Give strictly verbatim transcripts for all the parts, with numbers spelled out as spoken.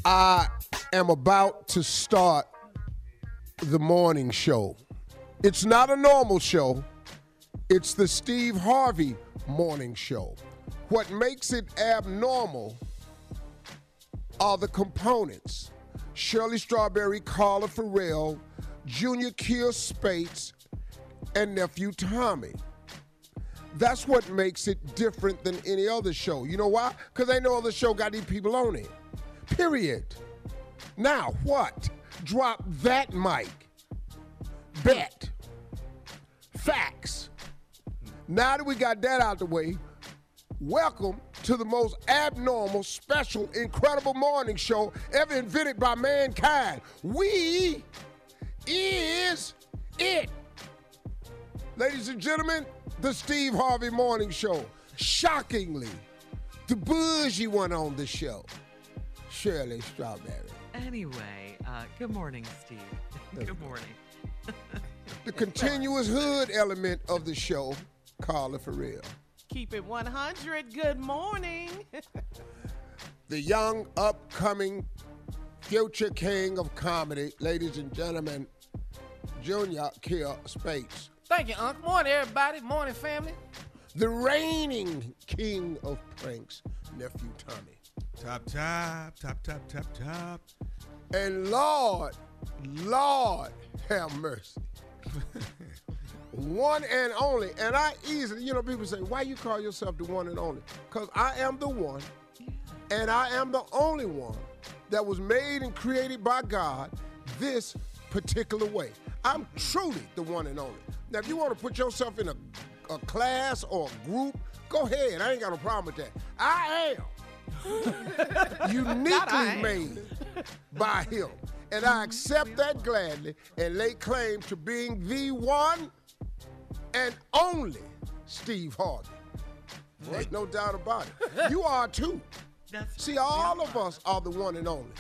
I am about to start the morning show. It's not a normal show. It's the Steve Harvey Morning Show. What makes it abnormal are the components. Shirley Strawberry, Carla Farrell, Junior Keir Spates, and Nephew Tommy. That's what makes it different than any other show. You know why? Because ain't no other show got these people on it. Period. Now what? Drop that mic. Bet. Facts. Now that we got that out the way, welcome to the most abnormal, special, incredible morning show ever invented by mankind. We is it. Ladies and gentlemen, the Steve Harvey Morning Show. Shockingly, the bougie one on the show, Shirley Strawberry. Anyway, uh, good morning, Steve. Good morning. The continuous hood element of the show, Carla Farrell. Keep it one hundred. Good morning. The young, upcoming, future king of comedy, ladies and gentlemen, Junior Keir Spates. Thank you, Unc. Morning, everybody. Morning, family. The reigning king of pranks, Nephew Tommy. Top, top, top, top, top, top. And Lord, Lord, have mercy. One and only. And I easily, you know, people say, why you call yourself the one and only? Because I am the one, and I am the only one that was made and created by God this particular way. I'm truly the one and only. Now, if you want to put yourself in a, a class or a group, go ahead. I ain't got no problem with that. I am uniquely made by him. And I accept that gladly and lay claim to being the one and only Steve Harvey. There's no doubt about it. You are too. That's See, all of us are the one and only.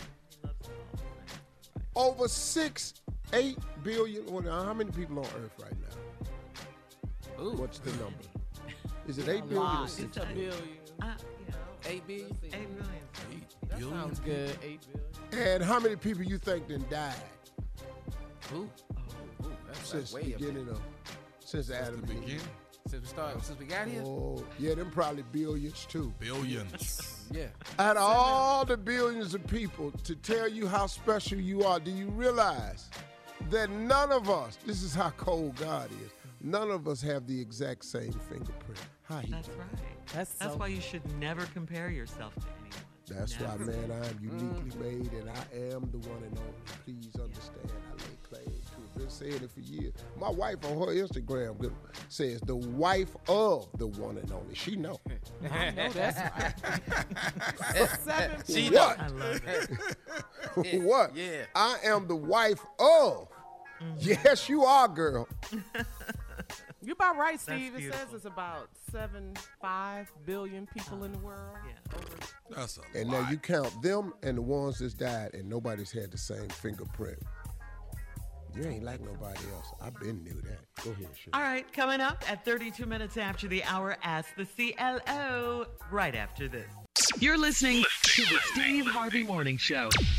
Over six, eight billion. Well, now, how many people on Earth right now? Ooh. What's the number? Is it eight billion or It's six? a billion. Uh, you know, Eight billion. eight million. Eight That billion sounds good. Eight billion. And how many people you think then died Ooh. Ooh, that's since like the way up there. beginning of, since Adam the and Eve? beginning. Since we started, since we got here. Oh, yeah, them probably billions too. Billions. Yeah. Out of all the billions of people to tell you how special you are, do you realize that none of us, this is how cold God is, none of us have the exact same fingerprint. How he That's do? right. That's That's so- why you should never compare yourself to anyone. That's Never. why, man, I am uniquely made and I am the one and only. Please understand, I lay claim to it. Been saying it for years. My wife on her Instagram says the wife of the one and only. She know. I know that's right. Seven. She What? I love it. What? Yeah. I am the wife of. Yes, you are, girl. You're about right, Steve. It says beautiful. it's about seven, five billion people in the world. Yeah. Over- That's a And lot. now you count them and the ones that's died, and nobody's had the same fingerprint. You ain't like nobody else. I been knew that. Go ahead, Shirley. All right, coming up at thirty-two minutes after the hour, Ask the C L O, right after this. You're listening to the Steve Harvey Morning Show.